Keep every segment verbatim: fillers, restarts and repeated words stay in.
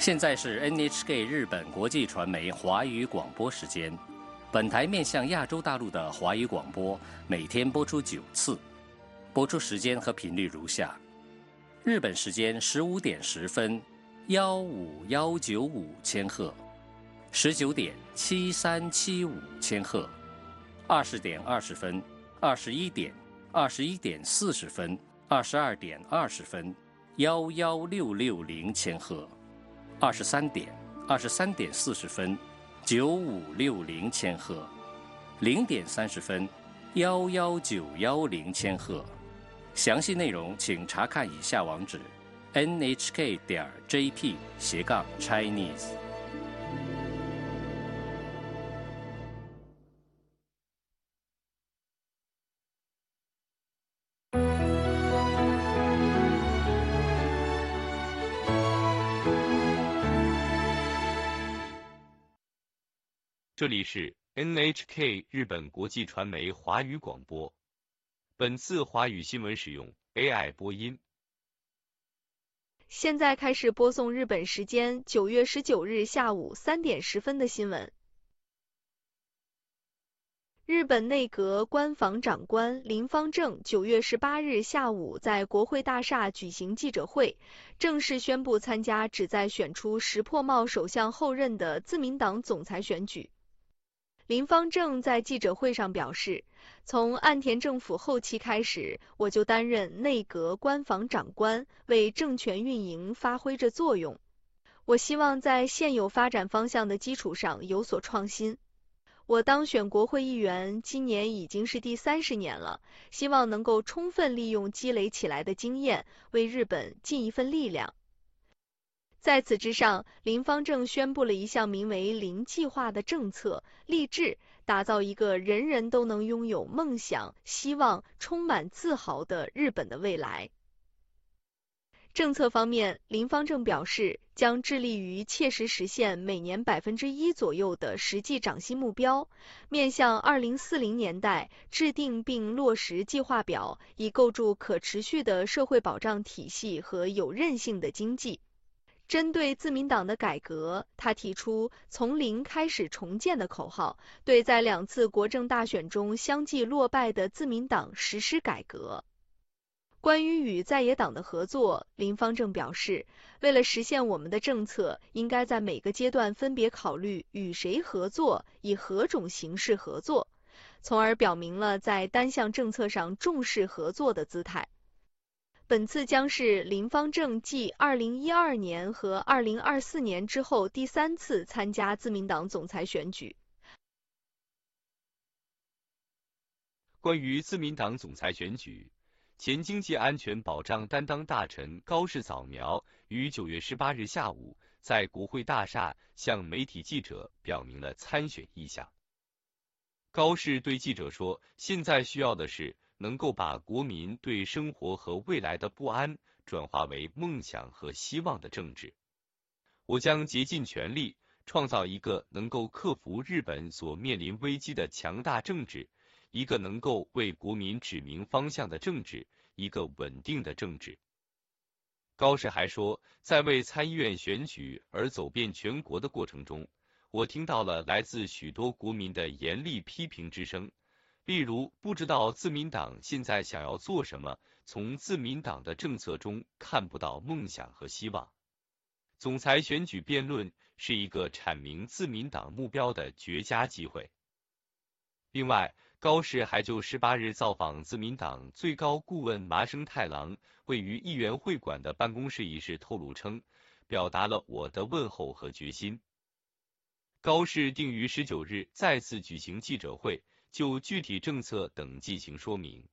现在是 N H K 日本国际传媒华语广播时间。本台面向亚洲大陆的华语广播每天播出九次，播出时间和频率如下：日本时间十五点十分，幺五幺九五千赫；十九点七三七五千赫；二十点二十分，二十一点，二十一点四十分，二十二点二十分，幺幺六六零千赫；二十三点，二十三点四十分，九五六零千赫；零点三十分，幺幺九幺零千赫。详细内容请查看以下网址 ：n h k 点 j p 斜杠 Chinese。 这里是 N H K 日本国际传媒华语广播。本次华语新闻使用 A I 播音。 现在开始播送日本时间九月十九日下午三点十分的新闻。日本内阁官房长官林芳正九月十八日下午在国会大厦举行记者会，正式宣布参加旨在选出石破茂首相后任的自民党总裁选举。林芳正在记者会上表示，从岸田政府后期开始，我就担任内阁官房长官，为政权运营发挥着作用。我希望在现有发展方向的基础上有所创新。我当选国会议员今年已经是第三十年了，希望能够充分利用积累起来的经验，为日本尽一份力量。在此之上，林芳正宣布了一项名为“零计划”的政策，立志打造一个人人都能拥有梦想、希望、充满自豪的日本的未来。政策方面，林芳正表示，将致力于切实实现每年百分之一左右的实际涨薪目标，面向二零四零年代制定并落实计划表，以构筑可持续的社会保障体系和有韧性的经济。针对自民党的改革，他提出从零开始重建的口号，对在两次国政大选中相继落败的自民党实施改革。关于与在野党的合作，林芳正表示，为了实现我们的政策，应该在每个阶段分别考虑与谁合作，以何种形式合作，从而表明了在单项政策上重视合作的姿态。本次将是林芳正继二零一二年和二零二四年之后第三次参加自民党总裁选举。 关于自民党总裁选举，前经济安全保障担当大臣高市早苗于九月十八日下午在国会大厦向媒体记者表明了参选意向。高市对记者说，现在需要的是能够把国民对生活和未来的不安转化为梦想和希望的政治。我将竭尽全力创造一个能够克服日本所面临危机的强大政治，一个能够为国民指明方向的政治，一个稳定的政治。高市还说，在为参议院选举而走遍全国的过程中，我听到了来自许多国民的严厉批评之声，例如不知道自民党现在想要做什么，从自民党的政策中看不到梦想和希望。总裁选举辩论是一个阐明自民党目标的绝佳机会。另外，高市还就十八日造访自民党最高顾问麻生太郎位于议员会馆的办公室一事透露称，表达了我的问候和决心。高市定于十九日再次举行记者会，就具体政策等进行说明。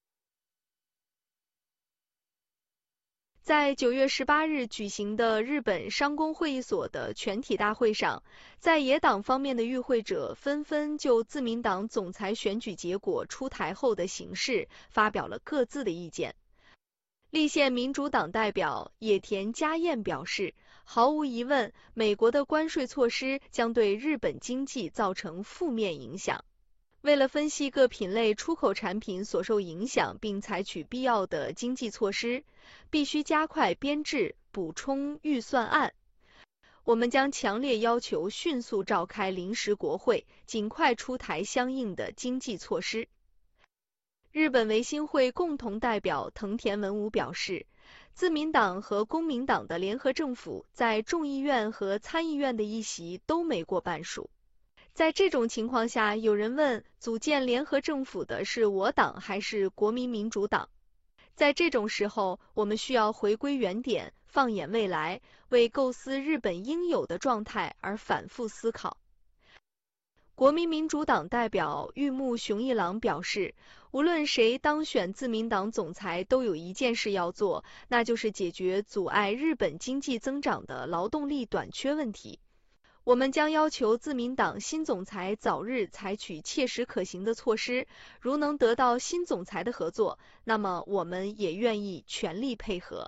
在九月十八日举行的日本商工会议所的全体大会上，在野党方面的与会者纷纷就自民党总裁选举结果出台后的形势发表了各自的意见。立宪民主党代表野田佳彦表示，毫无疑问，美国的关税措施将对日本经济造成负面影响。为了分析各品类出口产品所受影响并采取必要的经济措施，必须加快编制补充预算案。 我们将强烈要求迅速召开临时国会，尽快出台相应的经济措施。日本维新会共同代表藤田文武表示，自民党和公民党的联合政府在众议院和参议院的议席都没过半数。在这种情况下，有人问，组建联合政府的是我党还是国民民主党？在这种时候，我们需要回归原点，放眼未来，为构思日本应有的状态而反复思考。国民民主党代表玉木雄一郎表示，无论谁当选自民党总裁，都有一件事要做，那就是解决阻碍日本经济增长的劳动力短缺问题。我们将要求自民党新总裁早日采取切实可行的措施，如能得到新总裁的合作，那么我们也愿意全力配合。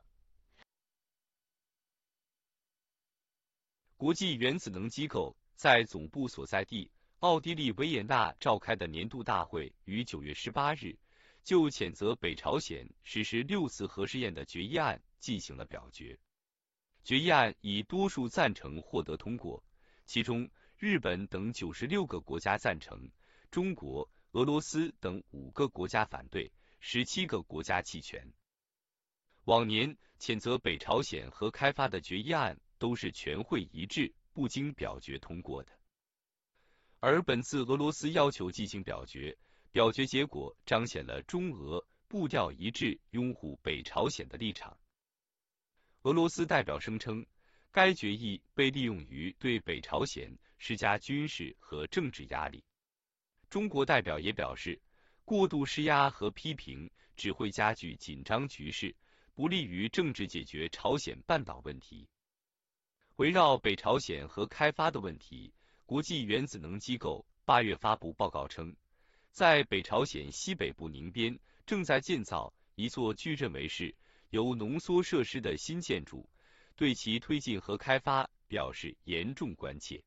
国际原子能机构在总部所在地奥地利维也纳召开的年度大会于九月十八日，就谴责北朝鲜实施六次核试验的决议案进行了表决。决议案以多数赞成获得通过。其中，日本等九十六个国家赞成，中国、俄罗斯等五个国家反对，十七个国家弃权。往年谴责北朝鲜核开发的决议案都是全会一致，不经表决通过的。而本次俄罗斯要求进行表决，表决结果彰显了中俄步调一致，拥护北朝鲜的立场。俄罗斯代表声称，该决议被利用于对北朝鲜施加军事和政治压力。中国代表也表示，过度施压和批评只会加剧紧张局势，不利于政治解决朝鲜半岛问题。围绕北朝鲜核开发的问题，国际原子能机构八月发布报告称，在北朝鲜西北部宁边正在建造一座据认为是由浓缩设施的新建筑，对其推进核开发表示严重关切。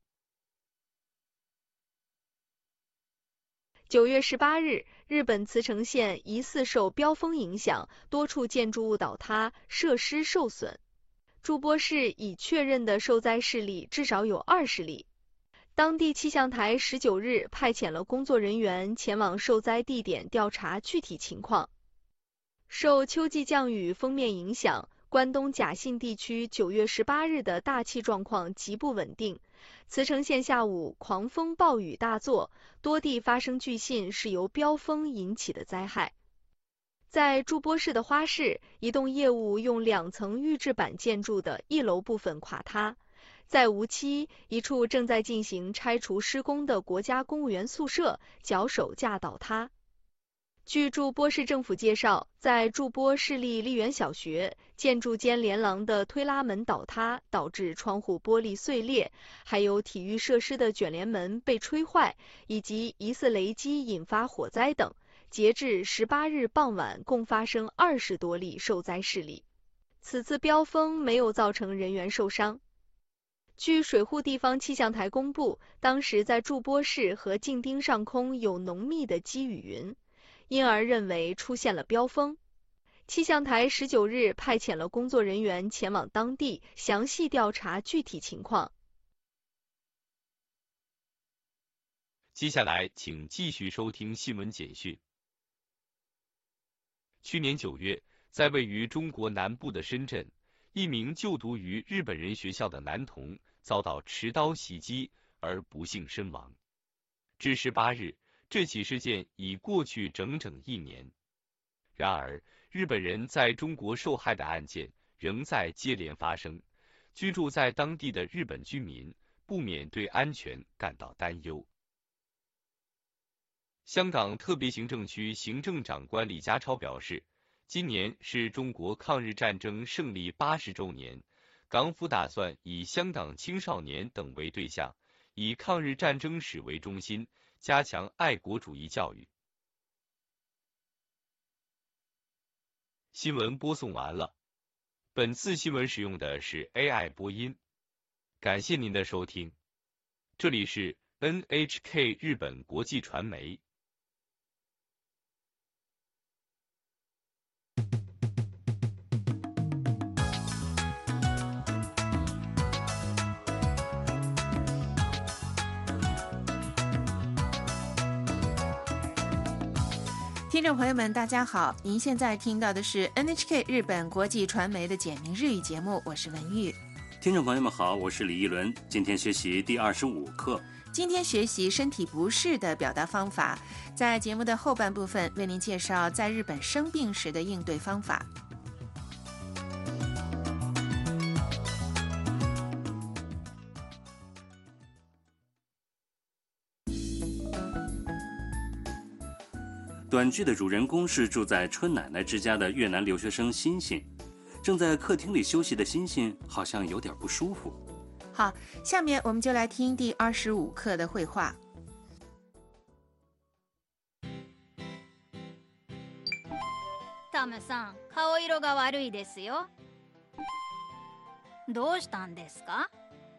九月十八日，日本茨城县疑似受飙风影响，多处建筑物倒塌，设施受损。筑波市已确认的受灾事例至少有二十例。当地气象台十九日派遣了工作人员前往受灾地点调查具体情况。受秋季降雨锋面影响，关东甲信地区九月十八日的大气状况极不稳定。茨城县下午狂风暴雨大作，多地发生据信是由飙风引起的灾害。在筑波市的花市，一栋业务用两层预制板建筑的一楼部分垮塌。在无期，一处正在进行拆除施工的国家公务员宿舍脚手架倒塌。据筑波市政府介绍，在筑波市立丽园小学，建筑间连廊的推拉门倒塌，导致窗户玻璃碎裂，还有体育设施的卷帘门被吹坏，以及疑似雷击引发火灾等。截至十八日傍晚，共发生二十多例受灾事例。此次飙风没有造成人员受伤。据水户地方气象台公布，当时在筑波市和静丁上空有浓密的积雨云，因而认为出现了飙风。气象台十九日派遣了工作人员前往当地，详细调查具体情况。 接下来，请继续收听新闻简讯。去年九月，在位于中国南部的深圳，一名就读于日本人学校的男童遭到持刀袭击而不幸身亡。至十八日，这起事件已过去整整一年。然而，日本人在中国受害的案件仍在接连发生，居住在当地的日本居民不免对安全感到担忧。香港特别行政区行政长官李家超表示，今年是中国抗日战争胜利八十周年，港府打算以香港青少年等为对象，以抗日战争史为中心，加强爱国主义教育。新闻播送完了，本次新闻使用的是 A I 播音，感谢您的收听，这里是 N H K 日本国际传媒。 听众朋友们，大家好！您现在听到的是 N H K 日本国际传媒的简明日语节目，我是文玉。 听众朋友们好，我是李一伦。今天学习第二十五课。 今天学习身体不适的表达方法，在节目的后半部分为您介绍在日本生病时的应对方法。 短剧的主人公是住在春奶奶之家的越南留学生欣欣。正在客厅里休息的欣欣好像有点不舒服。 好，下面我们就来听第二十五课的绘画。 タムさん、顔色が悪いですよ。どうしたんですか？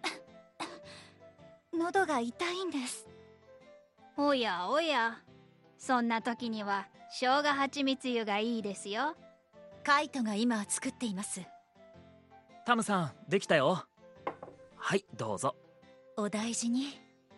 喉が痛いんです。 おやおや、そんな時には生姜蜂蜜湯がいいですよ。 カイトが今作っています。 タムさん、できたよ。はい、どうぞ。 お大事に。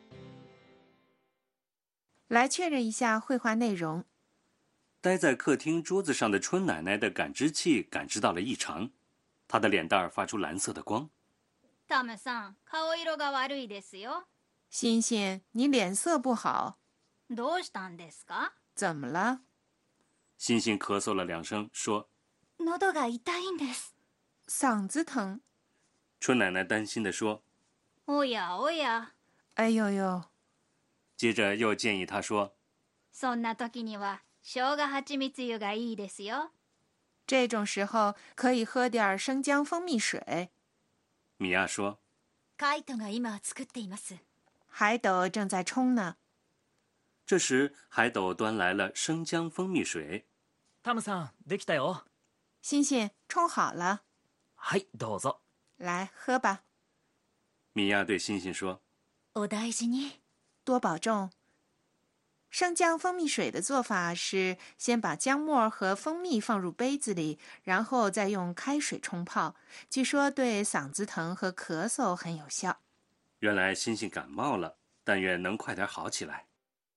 来确认一下绘画内容。 待在客厅桌子上的春奶奶的感知器感知到了异常，她的脸蛋发出蓝色的光。 タムさん、顔色が悪いですよ。 欣欣，你脸色不好。 どうしたんですか？ 怎么了？ 欣欣咳嗽了两声，说：“ 喉が痛いんです。” 嗓子疼。 春奶奶担心地说：“ おやおや。” 哎呦呦。 接着又建议他说：“ そんな時には生姜蜂蜜湯がいいですよ。” 这种时候可以喝点生姜蜂蜜水。 米娅说：“ カイトが今作っています。” 海斗正在冲呢。 这时，海斗端来了生姜蜂蜜水。 タムさん、できたよ。 欣欣，冲好了。 はい、どうぞ。 来，喝吧。 米娅对欣欣说：“ お大事に。” 多保重。生姜蜂蜜水的做法是先把姜末和蜂蜜放入杯子里，然后再用开水冲泡，据说对嗓子疼和咳嗽很有效。 原来欣欣感冒了，但愿能快点好起来。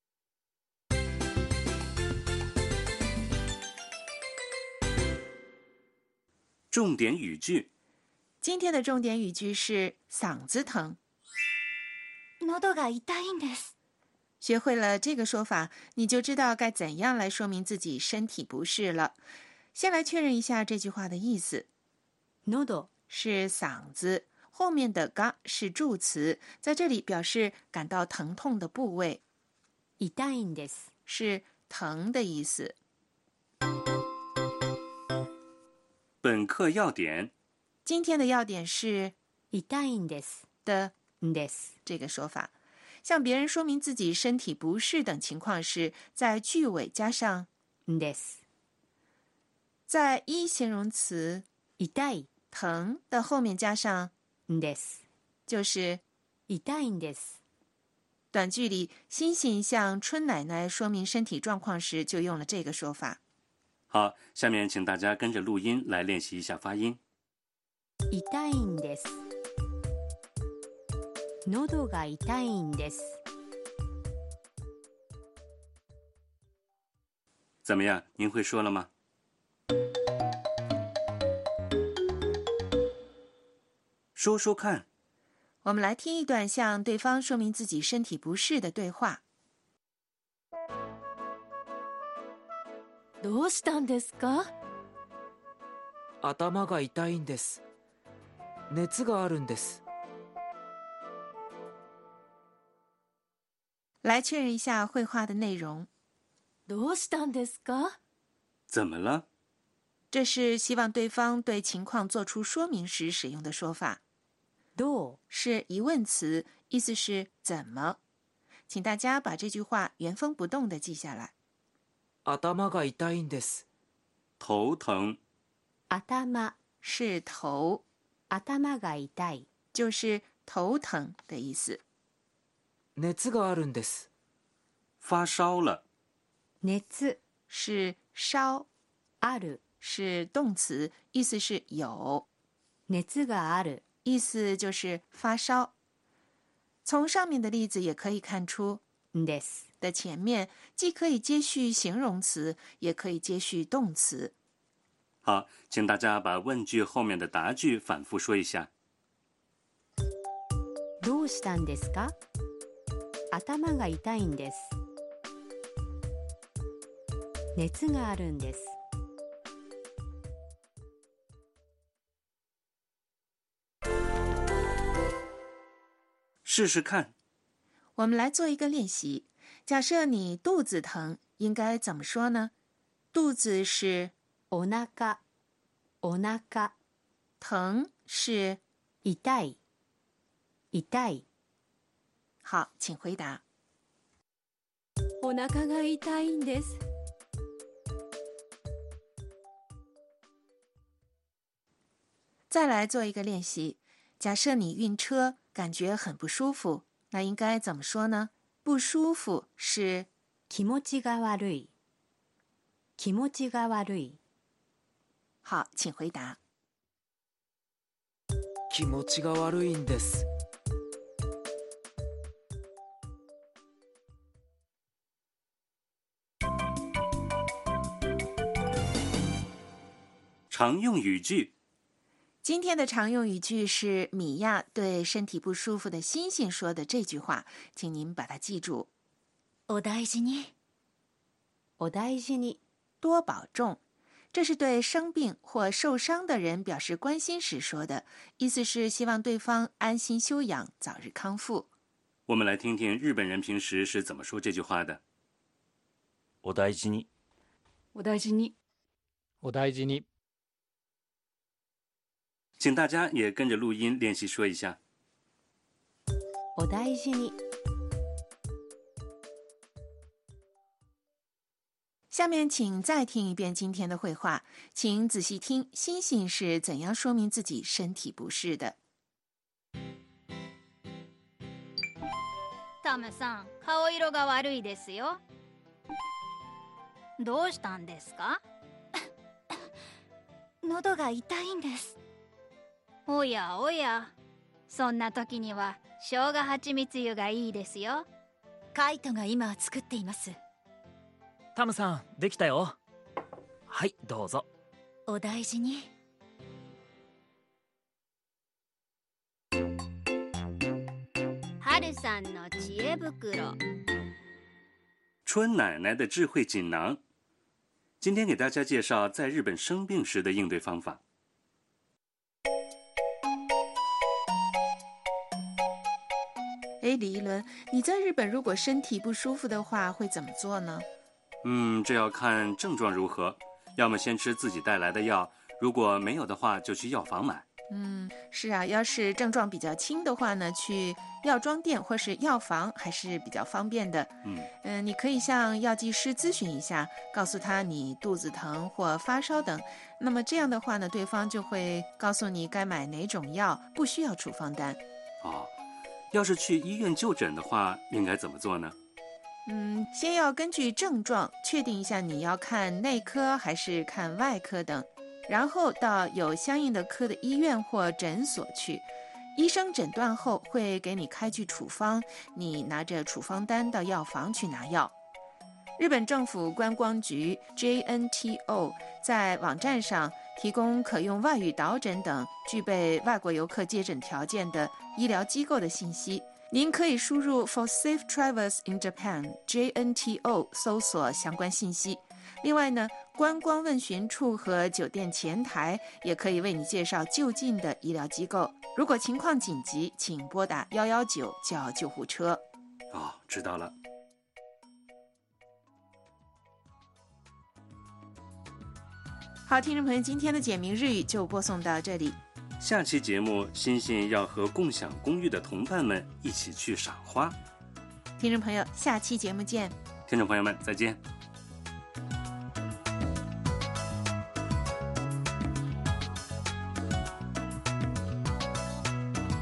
重点语句。 今天的重点语句是嗓子疼。 喉が痛いんです。 学会了这个说法，你就知道该怎样来说明自己身体不适了。先来确认一下这句话的意思。 喉是嗓子，后面的が是助词，在这里表示感到疼痛的部位。 痛いんです。 是疼的意思。 本课要点。 今天的要点是痛いんです的です这个说法。向别人说明自己身体不适等情况时，在句尾加上です。 在一形容词痛い疼的后面加上です， 就是痛いんです。 短句里，欣欣向春奶奶说明身体状况时就用了这个说法。 好，下面请大家跟着录音来练习一下发音。 痛いんです。喉が痛いんです。 怎么样？您会说了吗？说说看。 我们来听一段向对方说明自己身体不适的对话。 どうしたんですか？ 頭が痛いんです。熱があるんです。 来确认一下绘画的内容。 どうしたんですか？ 怎么了？ 这是希望对方对情况做出说明时使用的说法。 どう是疑问词，意思是怎么。请大家把这句话原封不动地记下来。 頭が痛いんです。 头疼。 頭是头， 頭が痛い就是头疼的意思。 熱があるんです。 发烧了。 熱是烧， ある是动词，意思是有。 熱がある意思就是发烧。从上面的例子也可以看出です的前面既可以接续形容词，也可以接续动词。 好，请大家把问句后面的答句反复说一下。 どうしたんですか？頭が痛いんです。熱があるんです。 试试看。 我们来做一个练习。假设你肚子疼，应该怎么说呢？肚子是お腹、お腹。 疼是痛い、痛い。 好，请回答。 お腹が痛いんです。 再来做一个练习。假设你晕车，感觉很不舒服，那应该怎么说呢？不舒服是気持ちが悪い、気持ちが悪い。 好，请回答。 気持ちが悪いんです。 常用语句。 今天的常用语句是米娅对身体不舒服的星星说的这句话，请您把它记住。 お大事に。 お大事に。 多保重。这是对生病或受伤的人表示关心时说的，意思是希望对方安心休养，早日康复。 我们来听听日本人平时是怎么说这句话的。 お大事に。 お大事に。 お大事に。 请大家也跟着录音练习说一下。 お大事に。 下面请再听一遍今天的会话，请仔细听星星是怎样说明自己身体不适的。 タムさん、顔色が悪いですよ。どうしたんですか？喉が痛いんです。おやおや、そんな時には生姜蜂蜜湯がいいですよ。カイトが今作っています。 タムさん、できたよ。はい、どうぞ。 お大事に。春さんの知恵袋。 春奶奶的智慧锦囊。今天给大家介绍在日本生病时的应对方法。 哎，李一伦，你在日本如果身体不舒服的话，会怎么做呢？ 嗯，这要看症状如何，要么先吃自己带来的药，如果没有的话，就去药房买。 嗯，是啊，要是症状比较轻的话呢，去药妆店或是药房还是比较方便的。 嗯嗯、呃，你可以向药剂师咨询一下，告诉他你肚子疼或发烧等。那么这样的话呢，对方就会告诉你该买哪种药，不需要处方单。 哦，要是去医院就诊的话，应该怎么做呢？ 嗯，先要根据症状确定一下你要看内科还是看外科等，然后到有相应的科的医院或诊所去。医生诊断后会给你开具处方，你拿着处方单到药房去拿药。日本政府观光局 J N T O 在网站上提供可用外语导诊等具备外国游客接诊条件的医疗机构的信息。您可以输入 For Safe Travels in Japan J N T O 搜索相关信息。另外呢，观光问询处和酒店前台也可以为你介绍就近的医疗机构。如果情况紧急，请拨打一一九叫救护车。 哦，知道了。 好，听众朋友，今天的简明日语就播送到这里。 下期节目，欣欣要和共享公寓的同伴们一起去赏花。 听众朋友，下期节目见。 听众朋友们，再见。